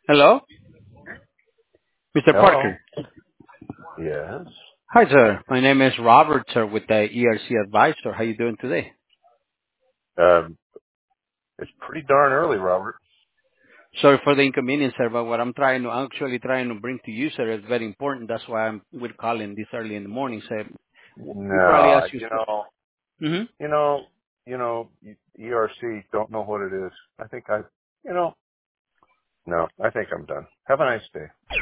Hello, Mr. Hello. Parker. Yes. Hi, sir. My name is Robert, sir, with the ERC Advisor. How you doing today? Um, it's pretty darn early, Robert. Sorry for the inconvenience, sir, but what I'm actually trying to bring to you, sir, is very important. That's why we're calling this early in the morning, sir. We probably No, ask you. Mm-hmm. you know, ERC don't know what it is. I think no, I think I'm done. Have a nice day.